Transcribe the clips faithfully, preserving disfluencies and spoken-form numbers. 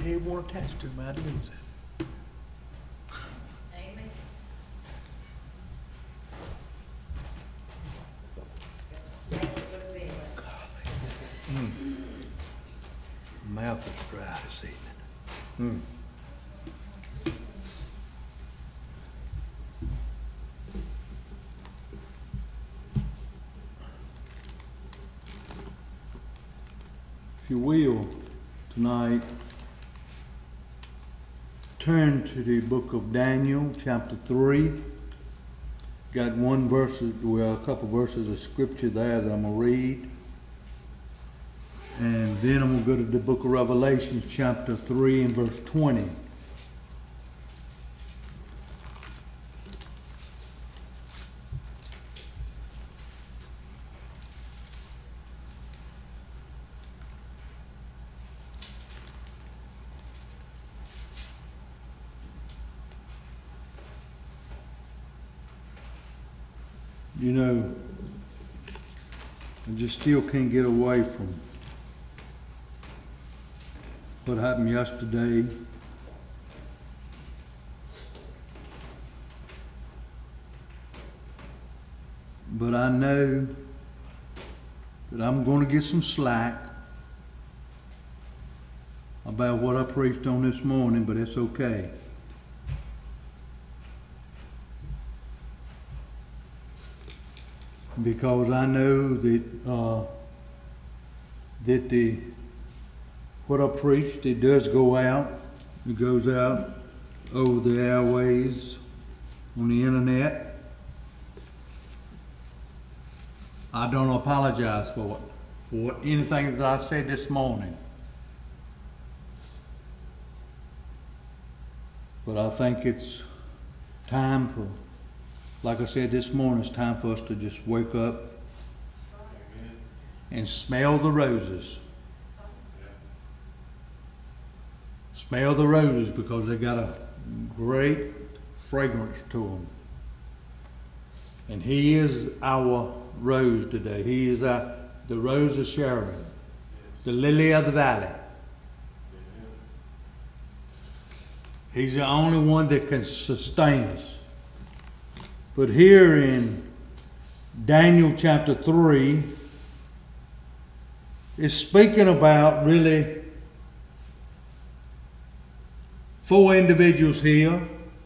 everyone attached to me. I do that. Amen. Mm. Mouth is dry this evening. Mm. If you will, tonight, turn to the book of Daniel, chapter three. Got one verse, well, a couple verses of scripture there that I'm going to read. And then I'm going to go to the book of Revelation, chapter three and verse twenty. You know, I just still can't get away from what happened yesterday. But I know that I'm going to get some slack about what I preached on this morning, but it's okay. Because I know that uh, that the what I preached, it does go out. It goes out over the airways, on the internet. I don't apologize for it, for what, anything that I said this morning. But I think it's time for, like I said this morning, it's time for us to just wake up and smell the roses. Smell the roses because they got a great fragrance to them. And He is our rose today. He is our, the rose of Sharon, the lily of the valley. He's the only one that can sustain us. But here in Daniel chapter three, it's speaking about really four individuals here.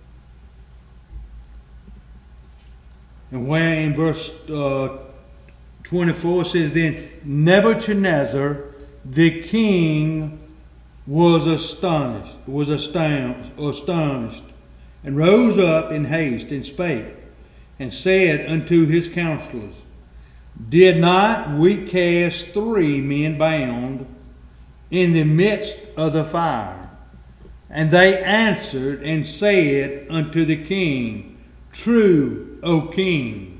And where in verse uh, twenty-four it says, then Nebuchadnezzar the king was astonished, was astonished, astonished, and rose up in haste and spake, and said unto his counselors, did not we cast three men bound in the midst of the fire? And they answered and said unto the king, true, O king.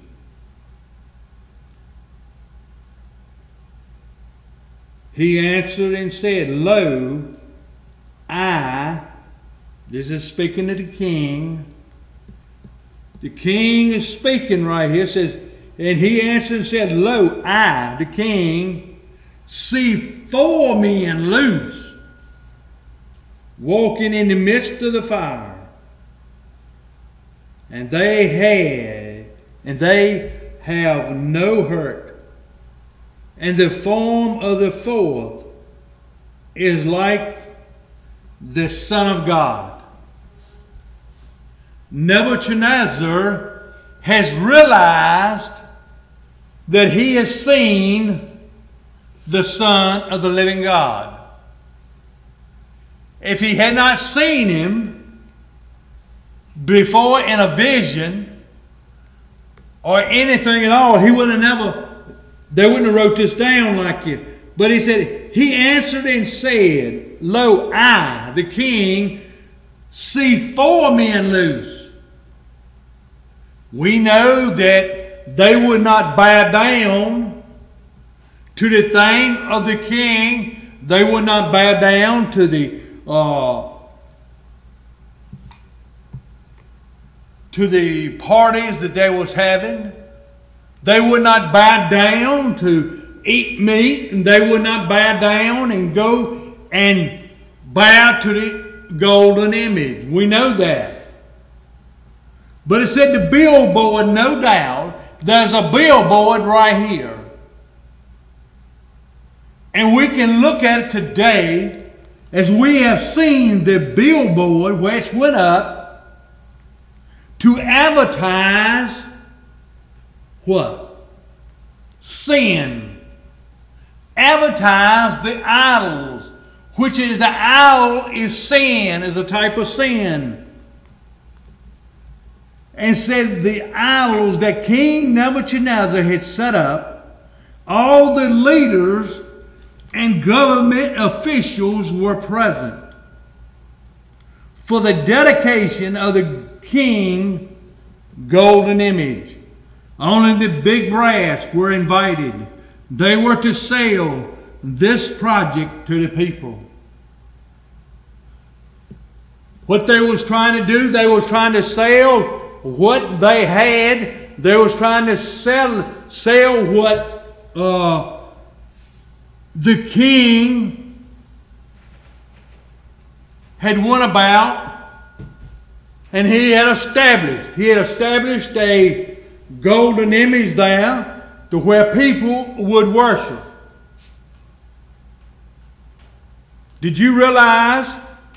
He answered and said, lo, I, this is speaking to the king. The king is speaking right here. It says, and he answered and said, lo, I, the king, see four men loose, walking in the midst of the fire. And they had, and they have no hurt. And the form of the fourth is like the Son of God. Nebuchadnezzar has realized that he has seen the Son of the living God. If he had not seen him before in a vision or anything at all, he would have never, they wouldn't have wrote this down like it. But he said, he answered and said, lo, I, the king, see four men loose. We know that they would not bow down to the thing of the king. They would not bow down to the uh, to the parties that they was having. They would not bow down to eat meat, and they would not bow down and go and bow to the golden image. We know that. But it said the billboard, no doubt, there's a billboard right here. And we can look at it today as we have seen the billboard which went up to advertise what? Sin. Advertise the idols, which is the idol is sin, is a type of sin. And said the idols that King Nebuchadnezzar had set up, all the leaders and government officials were present for the dedication of the king golden image. Only the big brass were invited. They were to sell this project to the people. What they was trying to do, they was trying to sell what they had. They was trying to sell, sell what uh, the king had won about, and he had established. He had established a golden image there to where people would worship. Did you realize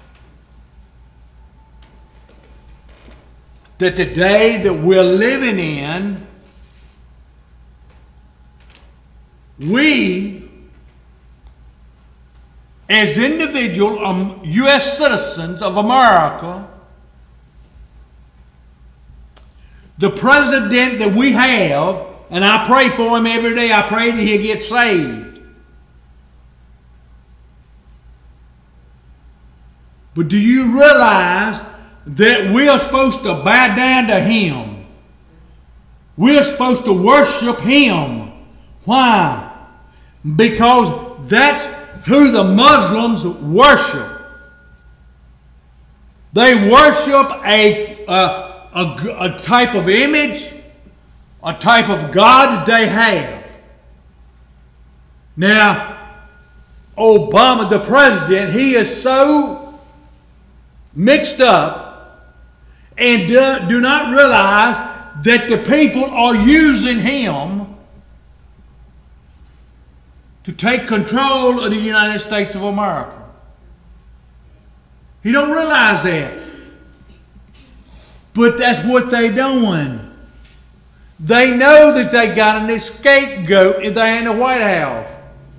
that the day that we're living in, we as individual um, U S citizens of America, the president that we have, and I pray for him every day, I pray that he'll get saved. But do you realize that we are supposed to bow down to him? We're supposed to worship him. Why? Because that's who the Muslims worship. They worship a, a, a, a type of image, a type of God that they have. Now, Obama, the president, he is so mixed up and do, do not realize that the people are using him to take control of the United States of America. He don't realize that. But that's what they're doing. They know that they got an scapegoat there in the White House.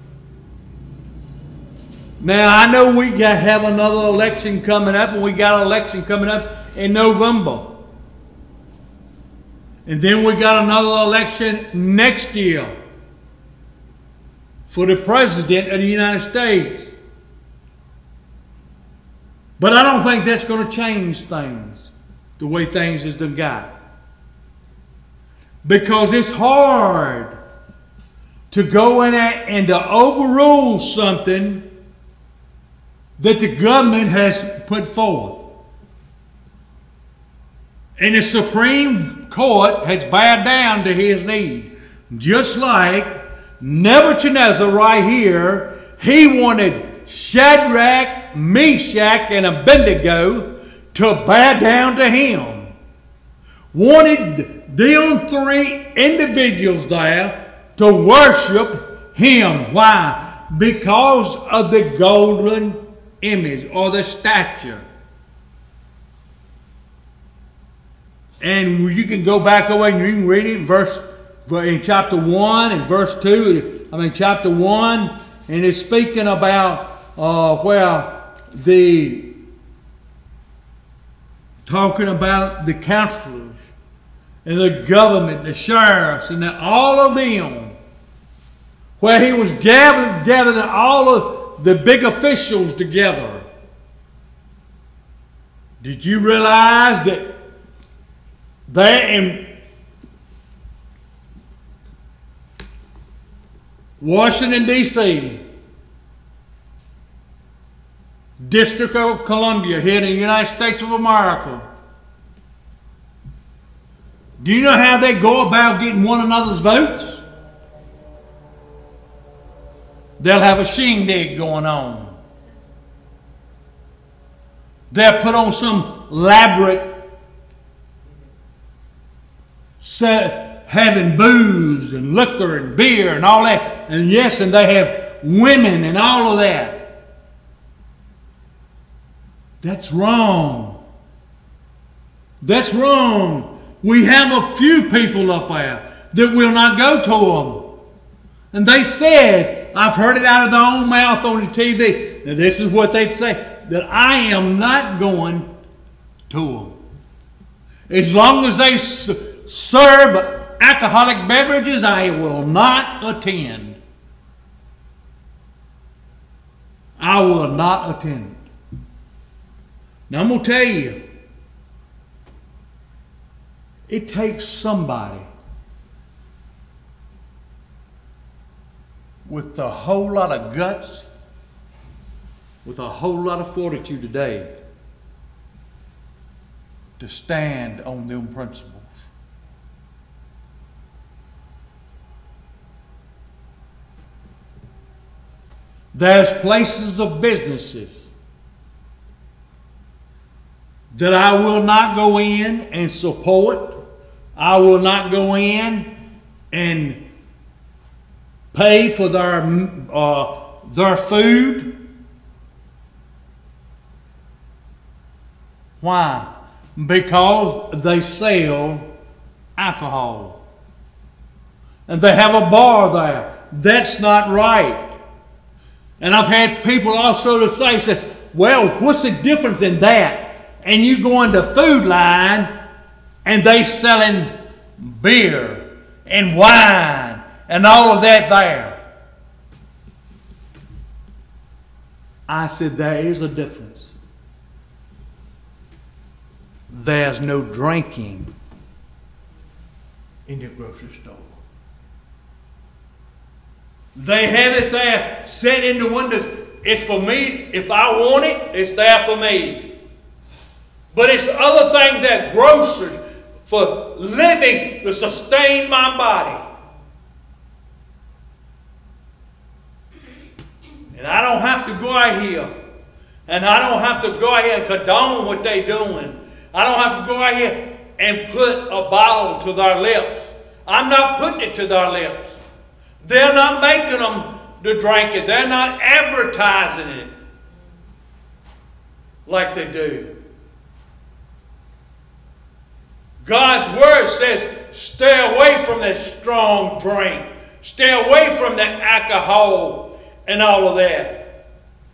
Now, I know we got, have another election coming up, and we got an election coming up in November. And then we got another election next year for the President of the United States. But I don't think that's going to change things, the way things is done got. Because it's hard to go in and to overrule something that the government has put forth. And the Supreme Court has bowed down to his need. Just like Nebuchadnezzar right here, he wanted Shadrach, Meshach, and Abednego to bow down to him. Wanted them three individuals there to worship him. Why? Because of the golden image or the statue. And you can go back away and you can read it in verse in chapter one and verse two. I mean chapter one, and it's speaking about uh, where the talking about the counselors and the government, the sheriffs, and the, all of them, where he was gathered, gathering all of the big officials together. Did you realize that there in Washington, D C, District of Columbia, here in the United States of America, do you know how they go about getting one another's votes? They'll have a shindig going on. They'll put on some elaborate set, having booze and liquor and beer and all that. And yes, and they have women and all of that. That's wrong. That's wrong. We have a few people up there that will not go to them. And they said, I've heard it out of their own mouth on the T V. Now this is what they'd say, that I am not going to them. As long as they s- serve alcoholic beverages, I will not attend. I will not attend. Now I'm going to tell you, it takes somebody with a whole lot of guts, with a whole lot of fortitude today, to stand on them principles. There's places of businesses that I will not go in and support. I will not go in and pay for their uh, their food. Why? Because they sell alcohol. And they have a bar there. That's not right. And I've had people also to say, say, well, what's the difference in that? And you go into Food Line and they selling beer and wine and all of that there. I said, there is a difference. There's no drinking in the grocery store. They have it there set in the windows. It's for me. If I want it, it's there for me. But it's other things that grocers for living to sustain my body. And I don't have to go out here. And I don't have to go out here and condone what they're doing. I don't have to go out here and put a bottle to their lips. I'm not putting it to their lips. They're not making them to drink it. They're not advertising it like they do. God's Word says, stay away from that strong drink. Stay away from that alcohol and all of that.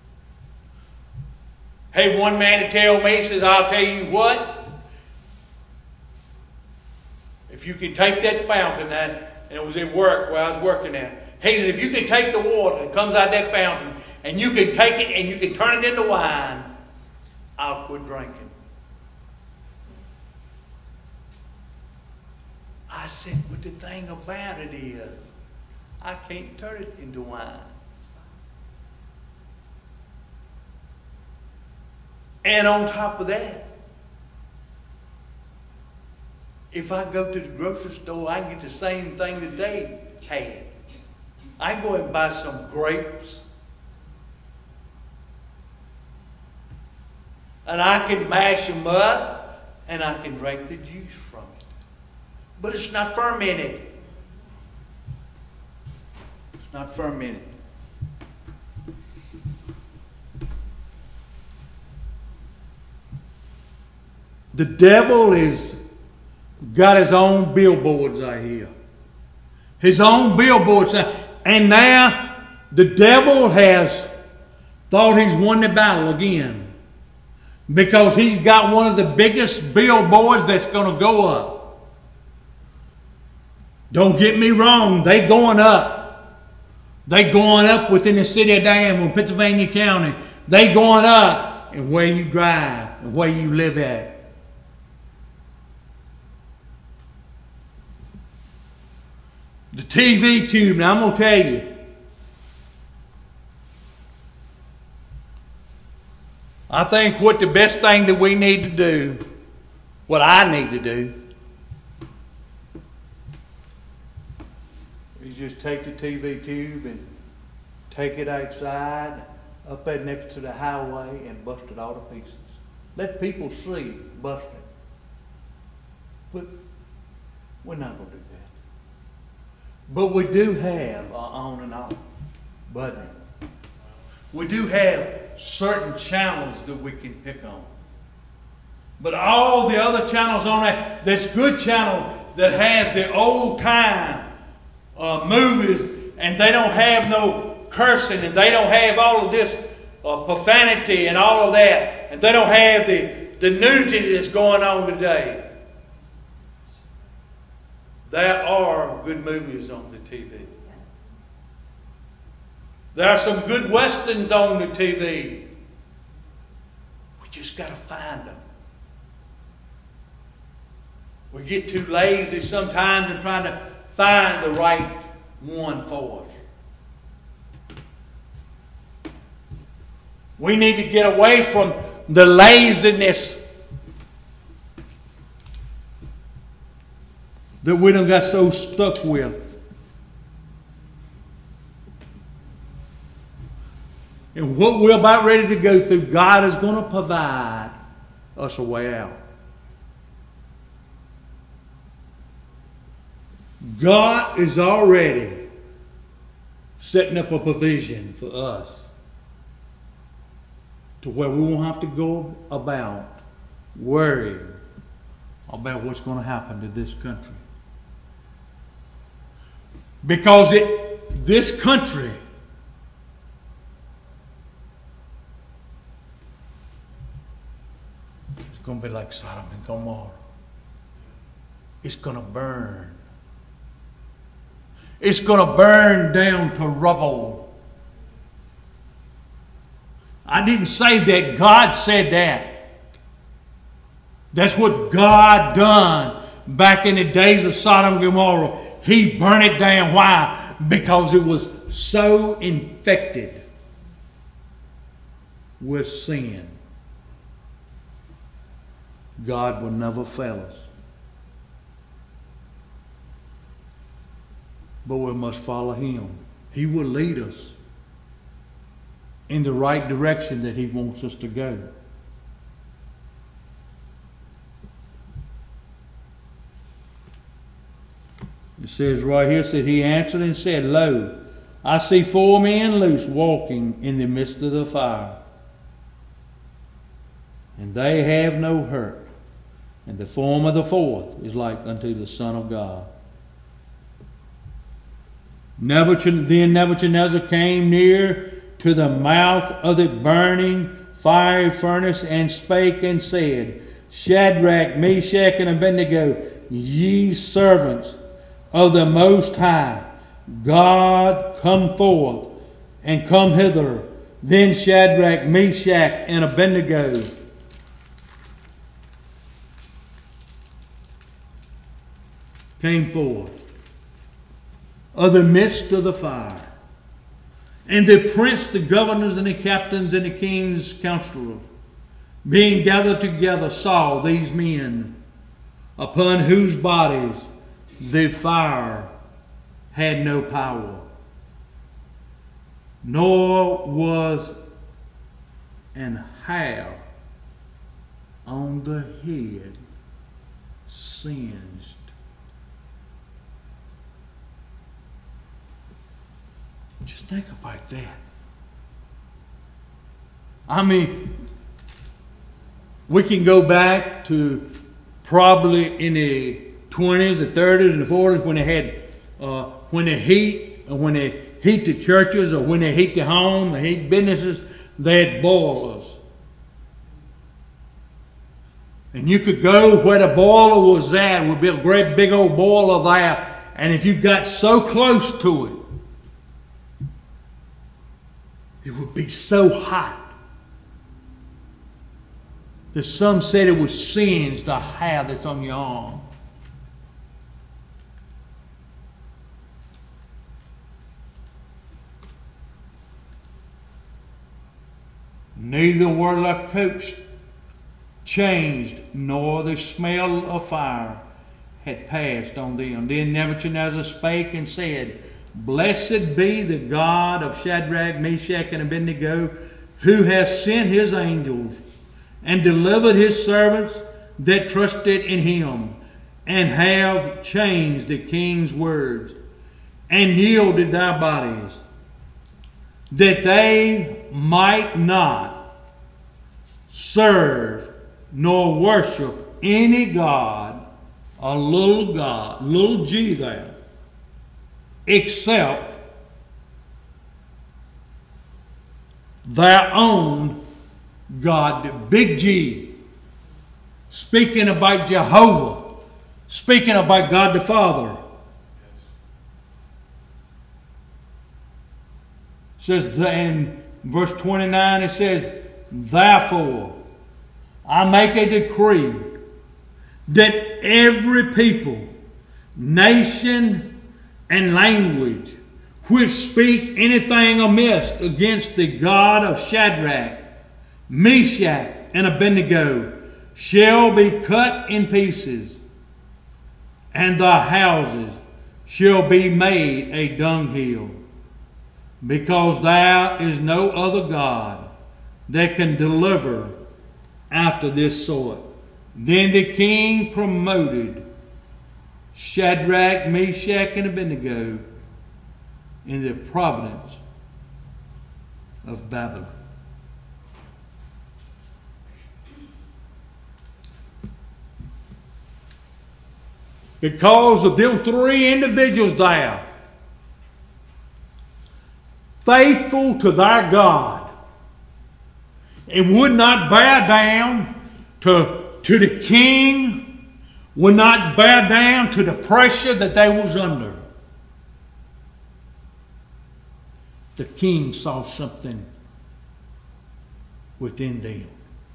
Hey, one man to tell me, he says, I'll tell you what. If you can take that fountain, that, and it was at work where I was working at. He said, if you can take the water that comes out of that fountain, and you can take it and you can turn it into wine, I'll quit drinking. I said, but the thing about it is, I can't turn it into wine. And on top of that, if I go to the grocery store, I can get the same thing that they had. I can go and buy some grapes. And I can mash them up and I can drink the juice from it. But it's not fermented. It's not fermented. The devil is got his own billboards out here. His own billboards. And now the devil has thought he's won the battle again. Because he's got one of the biggest billboards that's going to go up. Don't get me wrong, they going up. They going up within the city of Danville, Pennsylvania County. They going up and where you drive and where you live at. The T V tube, now I'm going to tell you. I think what the best thing that we need to do, what I need to do, is just take the T V tube and take it outside, up there next to the highway, and bust it all to pieces. Let people see busting. But we're not going to do that. But we do have our on and off button. We do have certain channels that we can pick on. But all the other channels on that, there's good channel that has the old time uh, movies, and they don't have no cursing, and they don't have all of this uh, profanity and all of that, and they don't have the, the nudity that's going on today. There are good movies on the T V. There are some good westerns on the T V. We just got to find them. We get too lazy sometimes in trying to find the right one for us. We need to get away from the laziness that we done got so stuck with. And what we're about ready to go through, God is going to provide us a way out. God is already setting up a provision for us to where we won't have to go about worrying about what's going to happen to this country. Because it, this country is going to be like Sodom and Gomorrah. It's going to burn. It's going to burn down to rubble. I didn't say that. God said that. That's what God done back in the days of Sodom and Gomorrah. He burned it down. Why? Because it was so infected with sin. God will never fail us. But we must follow Him. He will lead us in the right direction that He wants us to go. It says right here, said He answered and said, Lo, I see four men loose walking in the midst of the fire, and they have no hurt, and the form of the fourth is like unto the Son of God. Nebuchadnezzar, then Nebuchadnezzar came near to the mouth of the burning fiery furnace and spake and said, Shadrach, Meshach, and Abednego, ye servants of the Most High, God, come forth and come hither. Then Shadrach, Meshach, and Abednego came forth of the midst of the fire. And the prince, the governors, and the captains, and the king's counselors, being gathered together, saw these men, upon whose bodies the fire had no power, nor was an hair on the head singed. Just think about that. I mean, we can go back to probably in the twenties, the thirties, and the forties when they had, uh, when they heat, or when they heat the churches, or when they heat the home, they heat businesses, they had boilers. And you could go where the boiler was at, would be a great big old boiler there, and if you got so close to it, it would be so hot that some said it would singe the hair that's on your arm. Neither were the coats changed, nor the smell of fire had passed on them. Then Nebuchadnezzar spake and said, Blessed be the God of Shadrach, Meshach, and Abednego, who has sent his angels and delivered his servants that trusted in him, and have changed the king's words, and yielded their bodies, that they might not serve nor worship any god, a little god, little g there, except their own God, the big G, speaking about Jehovah, speaking about God the Father. It says in verse twenty-nine, it says, therefore I make a decree that every people, nation, and language which speak anything amiss against the God of Shadrach, Meshach, and Abednego shall be cut in pieces, and their houses shall be made a dunghill, because there is no other God that can deliver after this sort. Then the king promoted Shadrach, Meshach, and Abednego in the province of Babylon. Because of them three individuals there, faithful to their God, and would not bow down to, to the king, would not bow down to the pressure that they was under. The king saw something within them.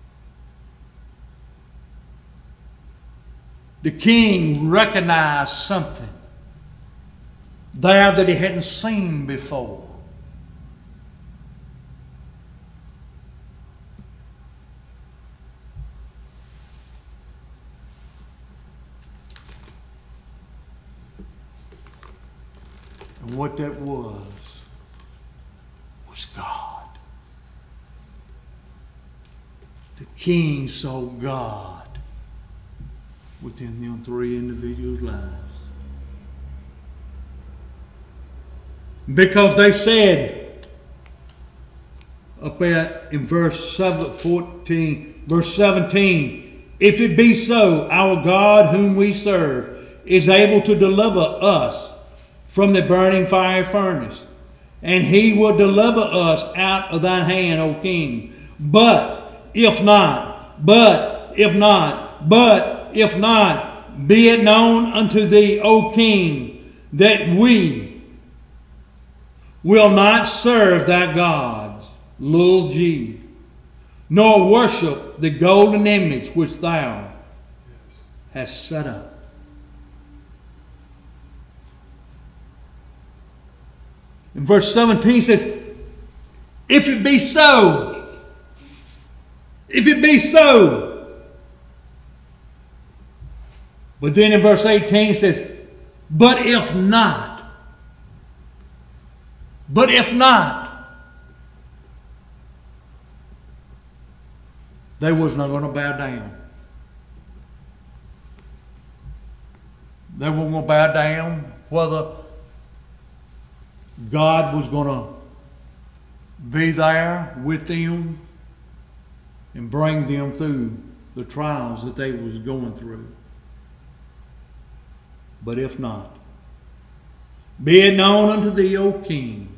The king recognized something there that he hadn't seen before. And what that was, was God. The king saw God within them three individuals' lives. Because they said, up at in verse fourteen, verse seventeen, if it be so, our God whom we serve is able to deliver us from the burning fire furnace, and he will deliver us out of thine hand, O king. But if not, but if not, but if not, be it known unto thee, O king, that we will not serve thy gods, little g, nor worship the golden image which thou hast set up. In verse seventeen says, if it be so, if it be so. But then in verse eighteen it says, but if not, but if not, they was not going to bow down. They weren't going to bow down whether God was going to be there with them and bring them through the trials that they was going through. But if not, be it known unto thee, O king.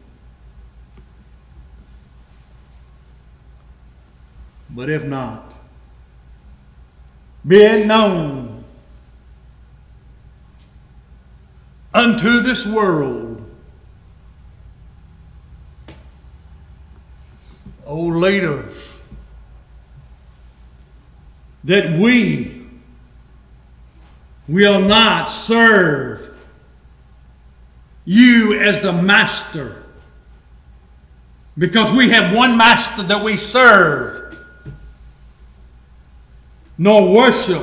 But if not, be it known unto this world, O leaders, that we will not serve you as the master, because we have one master that we serve, nor worship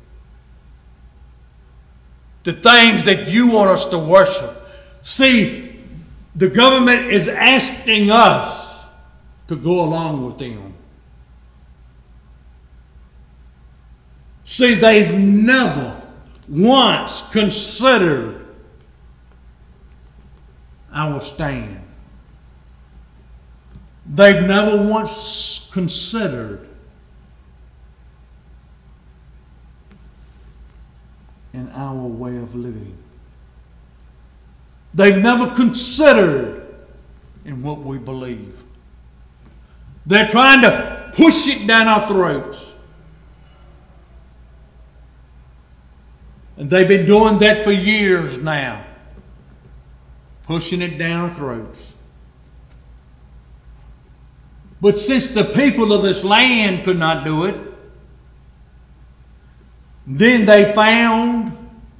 the things that you want us to worship. See, the government is asking us to go along with them. See, they've never once considered our stand. They've never once considered in our way of living. They've never considered in what we believe. They're trying to push it down our throats. And they've been doing that for years now. Pushing it down our throats. But since the people of this land could not do it, then they found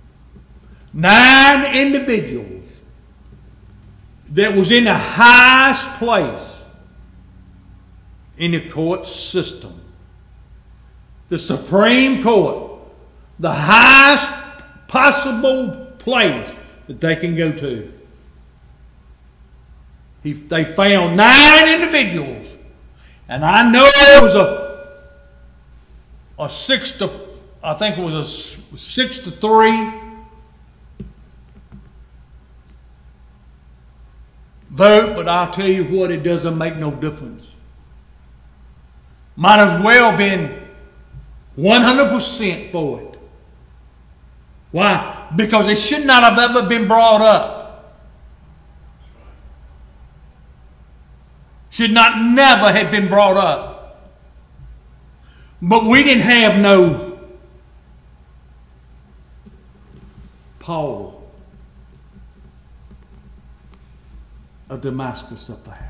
nine individuals that was in the highest place in the court system. The Supreme Court, the highest possible place that they can go to. He, they found nine individuals. And I know it was a, a six to, I think it was a six to three vote, but I'll tell you what, it doesn't make no difference. Might as well been one hundred percent for it. Why? Because it should not have ever been brought up. Should not never have been brought up. But we didn't have no Paul of Damascus up there.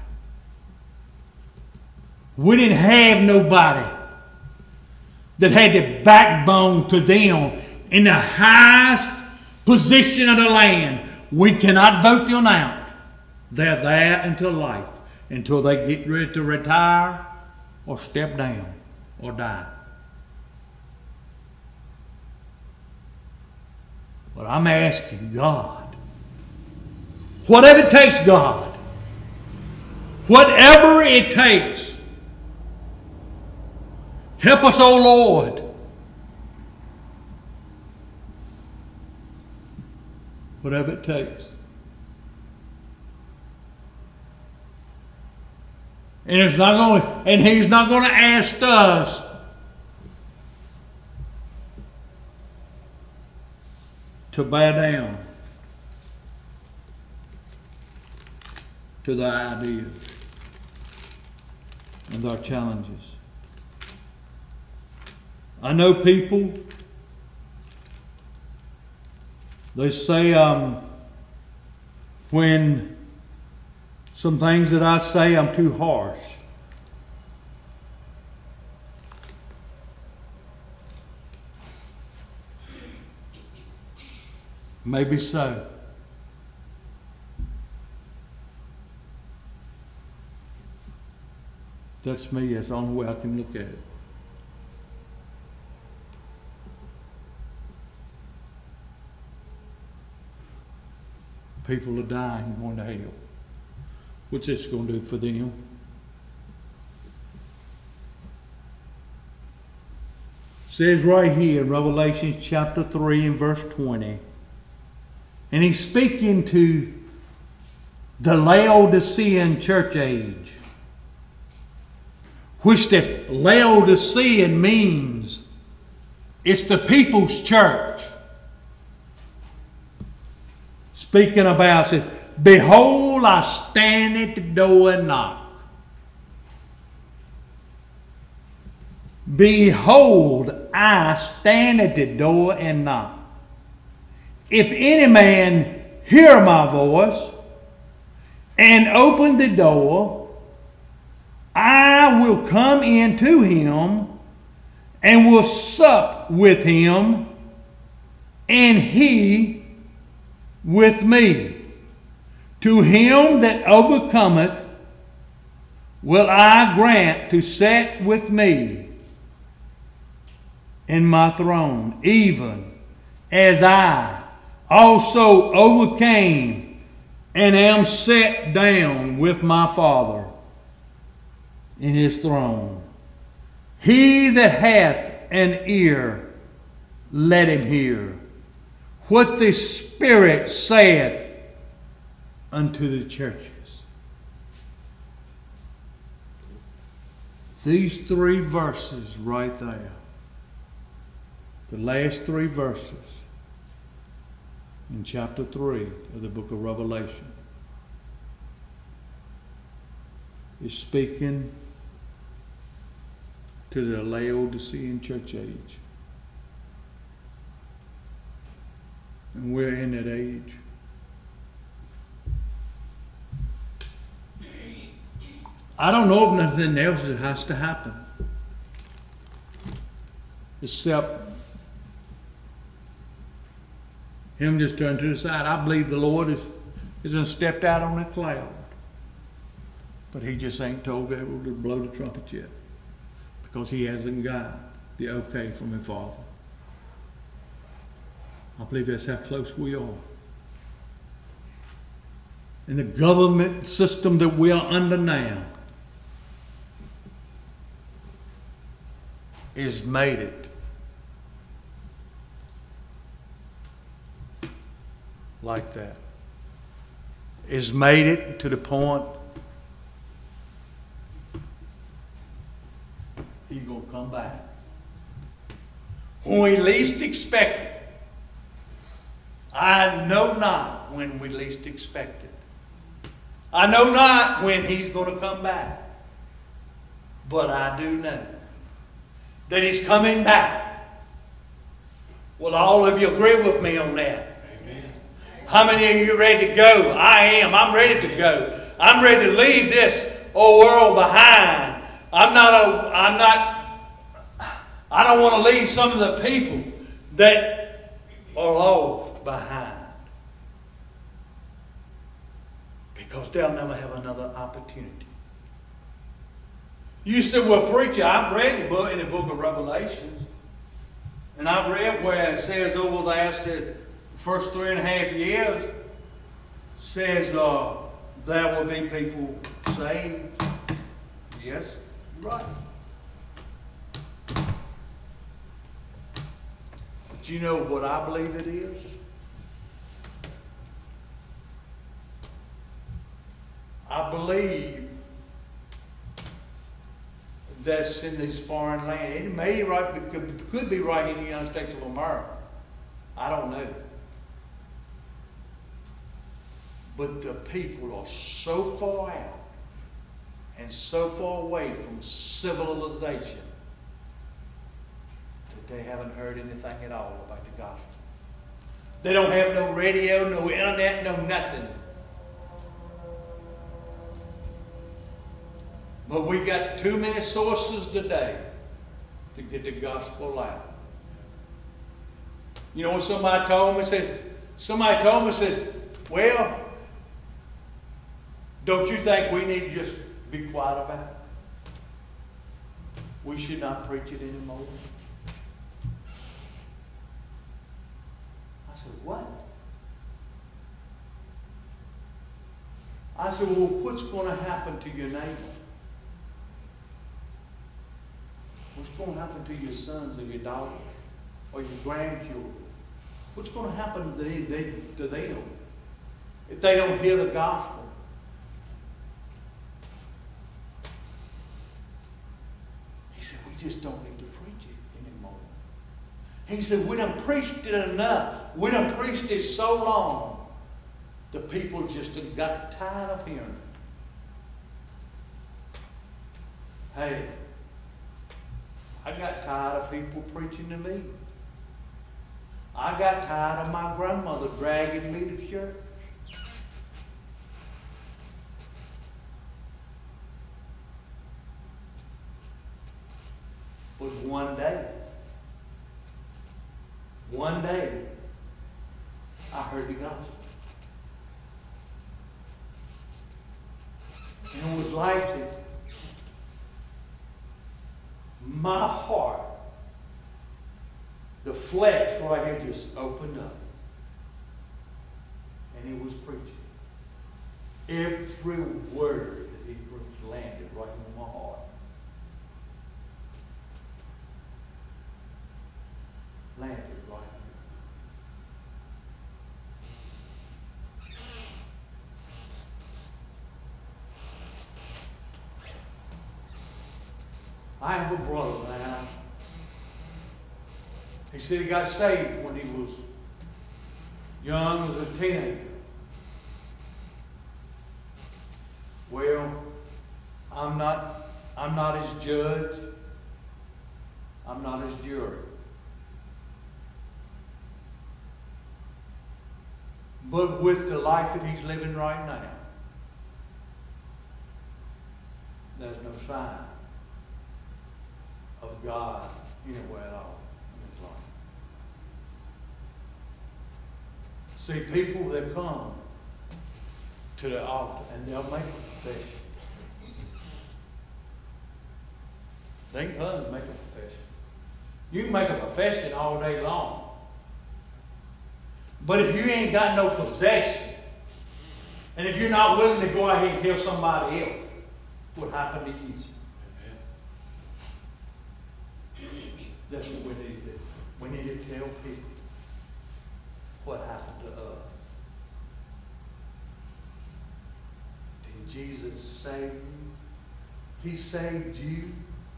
We didn't have nobody that had the backbone to them in the highest position of the land. We cannot vote them out. They're there until life. Until they get ready to retire or step down or die. But I'm asking God, whatever it takes, God, whatever it takes, help us, O Lord. Whatever it takes. And it's not going to, and He's not going to ask us to bow down to the ideas and our challenges. I know people, they say um, when some things that I say, I'm too harsh. Maybe so. That's me. That's the only way I can look at it. People are dying and going to hell. What's this going to do for them? It says right here in Revelation chapter three and verse twenty. And he's speaking to the Laodicean church age. Which the Laodicean means it's the people's church. Speaking about, says, behold, I stand at the door and knock. Behold, I stand at the door and knock. If any man hear my voice and open the door, I will come in to him and will sup with him, and he with me. To him that overcometh will I grant to sit with me in my throne, even as I also overcame and am set down with my Father in his throne. He that hath an ear, let him hear what the Spirit saith unto the churches. These three verses right there, the last three verses in chapter three of the book of Revelation, is speaking to the Laodicean church age. And we're in that age. I don't know of nothing else that has to happen. Except him just turn to the side. I believe the Lord is, is stepped out on that cloud. But he just ain't told Gabriel to blow the trumpet yet. Because he hasn't got the okay from his Father. I believe that's how close we are. And the government system that we are under now is made it like that. Is made it to the point he's going to come back. When we least expect it. I know not when we least expect it. I know not when he's going to come back. But I do know that he's coming back. Will all of you agree with me on that? Amen. How many of you are ready to go? I am. I'm ready to go. I'm ready to leave this old world behind. I'm not, a, I'm not, I don't want to leave some of the people that are lost behind. Because they'll never have another opportunity. You said, well, preacher, I've read the book in the book of Revelations. And I've read where it says over there, said the first three and a half years says uh, there will be people saved. Yes, right. But you know what I believe it is? I believe that's in these foreign lands. It may right, could, could be right in the United States of America. I don't know. But the people are so far out and so far away from civilization that they haven't heard anything at all about the gospel. They don't have no radio, no internet, no nothing. But we got too many sources today to get the gospel out. You know what somebody told me? Says, somebody told me, said, well, don't you think we need to just be quiet about it? We should not preach it anymore. I said, what? I said, well, what's going to happen to your neighbor? What's going to happen to your sons or your daughters or your grandchildren? What's going to happen to, they, they, to them if they don't hear the gospel? He said, we just don't need to preach it anymore. He said, we done preached it enough. We done preached it so long. The people just got tired of hearing it. Hey, I got tired of people preaching to me. I got tired of my grandmother dragging me to church. But one day, one day, I heard the gospel. And it was like it. My heart, the flesh right here just opened up. And he was preaching. Every word that he preached landed right in my heart. Landed. I have a brother now. He said he got saved when he was young, as a teenager. Well, I'm not, I'm not his judge. I'm not his jury. But with the life that he's living right now, there's no sign of God anywhere at all in his life. See, people that come to the altar and they'll make a profession. They can come and make a profession. You can make a profession all day long. But if you ain't got no possession, and if you're not willing to go out here and tell somebody else what happened to you, that's what we need to do. We need to tell people what happened to us. Did Jesus save you? He saved you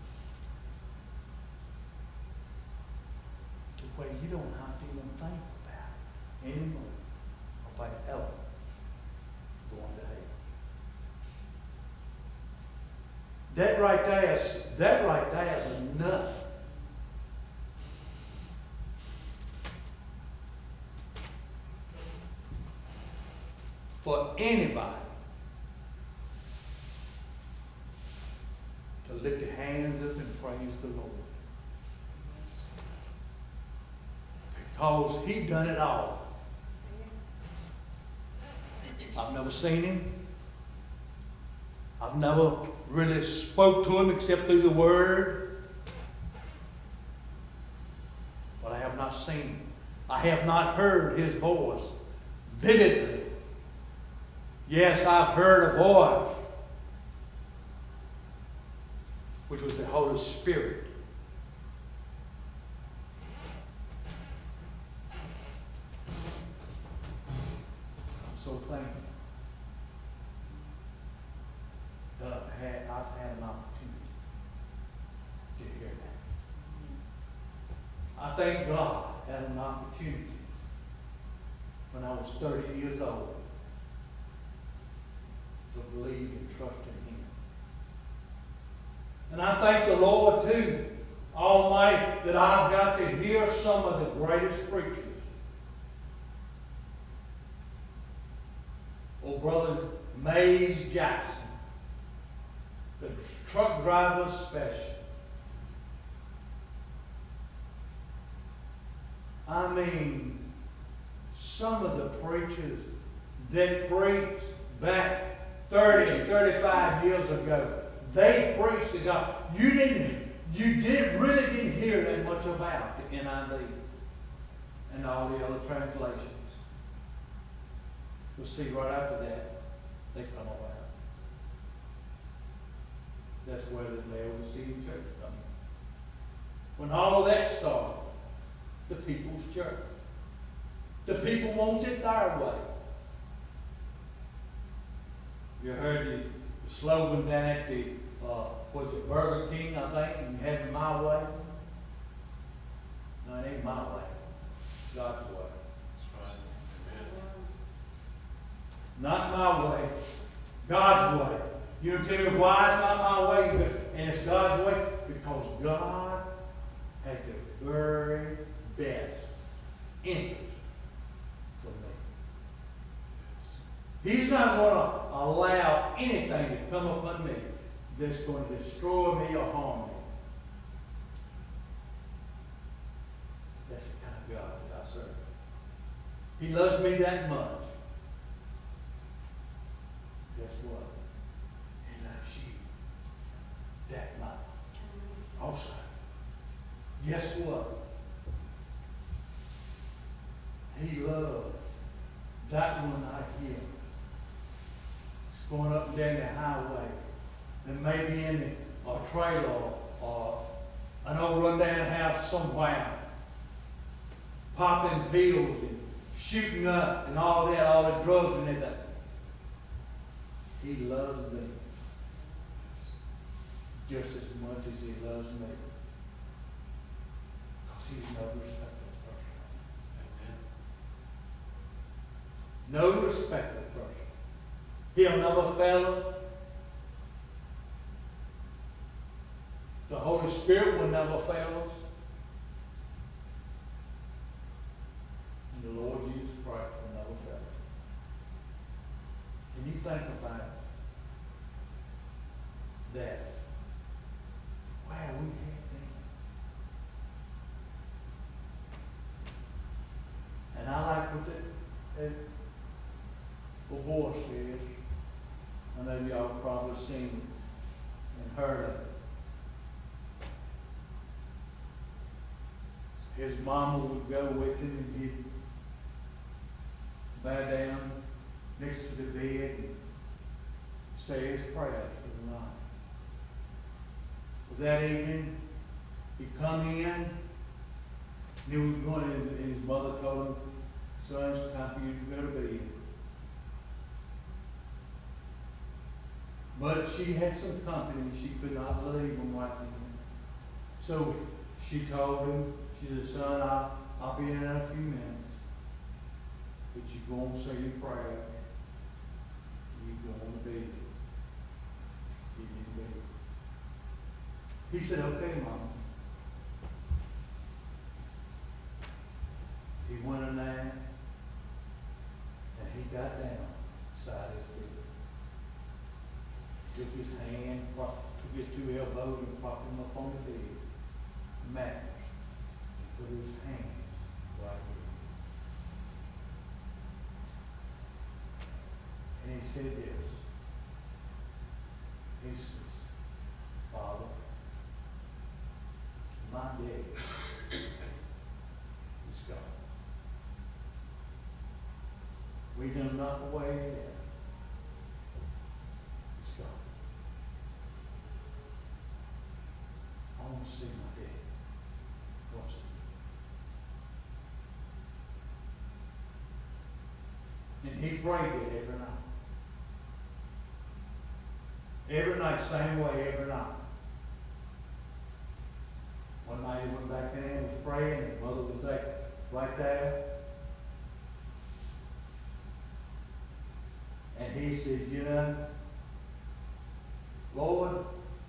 to where you don't have to even think about it anymore about ever going to hell. That right there is, that right there is enough. For anybody to lift your hands up and praise the Lord. Because He done it all. I've never seen Him. I've never really spoke to Him except through the Word. But I have not seen Him. I have not heard His voice vividly. Yes, I've heard a voice, which was the Holy Spirit. I'm so thankful that I've had, I've had an opportunity to hear that. I thank God I had an opportunity when I was thirty years old to believe and trust in Him. And I thank the Lord too, Almighty, that I've got to hear some of the greatest preachers. Oh, Brother Mays Jackson, the truck driver special. I mean, some of the preachers that preached back thirty and thirty-five years ago, they preached to God. You didn't, you did really didn't hear that much about the N I V and all the other translations. We'll see right after that, they come about. That's where the Laodicean church comes. When all of that started, the people's church. The people wants it their way. You heard the, the slogan down at the, uh, was it Burger King, I think, and you had it my way? No, it ain't my way. God's way. That's right. Amen. Not my way. God's way. You know, tell me why it's not my way and it's God's way? Because God has the very best interest for me. He's not going to allow anything to come upon me that's going to destroy me or harm me. That's the kind of God that I serve. He loves me that much. Guess what? He loves you that much. Also, guess what? He loves that one right here. It's going up and down the highway. And maybe in a trailer or an old rundown house somewhere. Popping pills and shooting up and all that, all the drugs and everything. He loves me just as much as he loves me. Because he's no respecter of person. Amen. No respecter of person. He'll never fail us. The Holy Spirit will never fail us. And the Lord Jesus Christ will never fail us. Can you think about that? Wow, we had them. And I like what that, that little boy said. I know y'all probably seen and heard of it. His mama would go with him and he'd bow down next to the bed and say his prayers for the night. That evening, he come in, and he was going, and his mother told him, son, it's time for you to go to bed. But she had some company, and she could not leave him right then. So she told him, she said, son, I'll, I'll be in a few minutes. But you go and say your prayer. You go on to bed. You need to bed. He said, okay, Mom. He went in there, and he got down beside his bed. Took his hand, propped, took his two elbows, and propped them up on the bed. Mattress. And put his hands right here. And he said this. He says, Father, my day is gone. We done knocked away there. It's gone. I want to see my day. What's it? And he prayed it every night. Every night, same way, every night. One night he went back in and was praying, his mother was like right there. And he said, you know, Lord,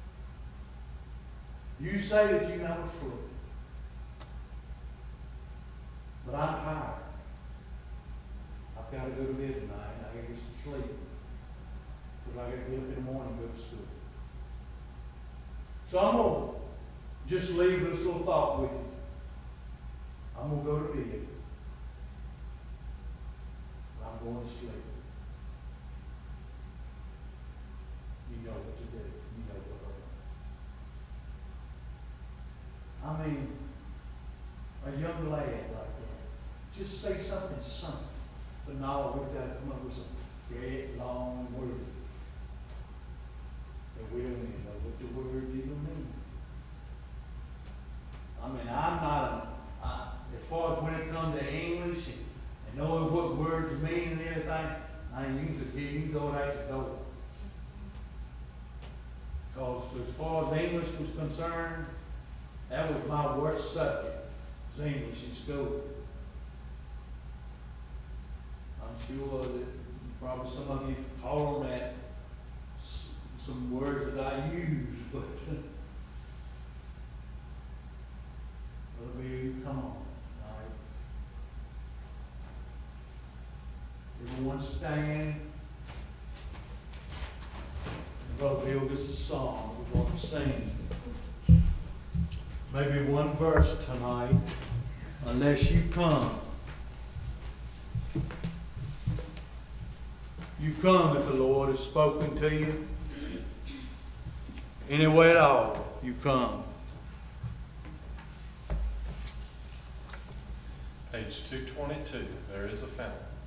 you say that you never sleep. But I'm tired. I've got to go to bed tonight and I got to get some sleep. Because I got to get up in the morning and go to school. So I'm going to just leave this little thought with you. I'm going to go to bed. But I'm going to sleep. You know what to do. You know what to do. I mean, a young lad like that, just say something simple. But now we've got to come up with some great long words. And we don't even know what the word even means. I mean, I'm not, a, I, as far as when it comes to English and, and knowing what words mean and everything, I ain't used to you can go right to go. Because as far as English was concerned, that was my worst subject, was English in school. I'm sure that probably some of you call them that, some words that I use, but Brother Bill, come on. All right. Everyone stand. Brother Bill, this is a song we're going to sing. Maybe one verse tonight, unless you come. You come if the Lord has spoken to you. Any way at all, you come. Page two twenty-two, there is a fountain.